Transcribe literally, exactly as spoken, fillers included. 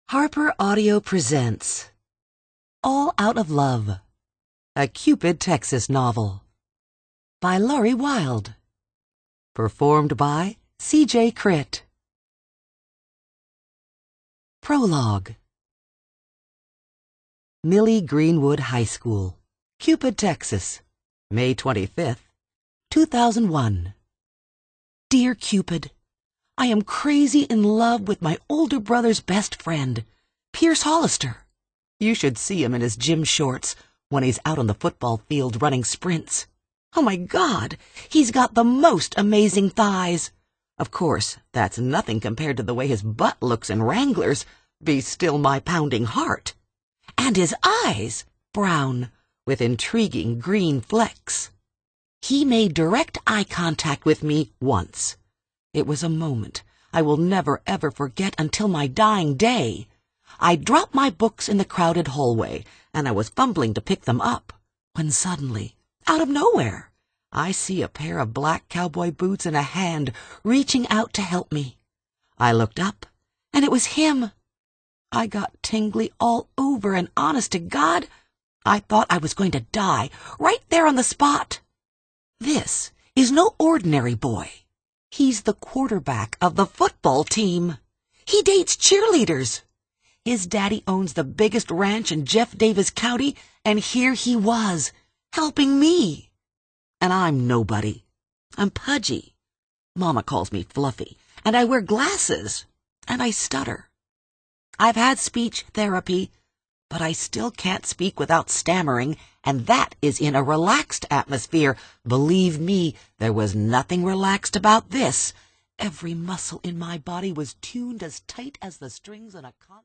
Harper Audio presents All Out of Love, a Cupid, Texas novel by Laurie Wilde. Performed by C J Crit. Prologue. Millie Greenwood High School, Cupid, Texas, May twenty-fifth, two thousand one. Dear Cupid, I am crazy in love with my older brother's best friend, Pierce Hollister. You should see him in his gym shorts when he's out on the football field running sprints. Oh my God, he's got the most amazing thighs. Of course, that's nothing compared to the way his butt looks in Wranglers, Be Still My Pounding Heart. And his eyes, brown, with intriguing green flecks. He made direct eye contact with me once. It was a moment I will never ever forget until my dying day. I dropped my books in the crowded hallway, and I was fumbling to pick them up, when suddenly, out of nowhere, I see a pair of black cowboy boots and a hand reaching out to help me. I looked up, and it was him. I got tingly all over, and honest to God, I thought I was going to die right there on the spot. This is no ordinary boy. He's the quarterback of the football team. He dates cheerleaders. His daddy owns the biggest ranch in Jeff Davis County, and here he was, helping me. And I'm nobody. I'm pudgy. Mama calls me fluffy, and I wear glasses, and I stutter. I've had speech therapy, but I still can't speak without stammering, and that is in a relaxed atmosphere. Believe me, there was nothing relaxed about this. Every muscle in my body was tuned as tight as the strings on a concert.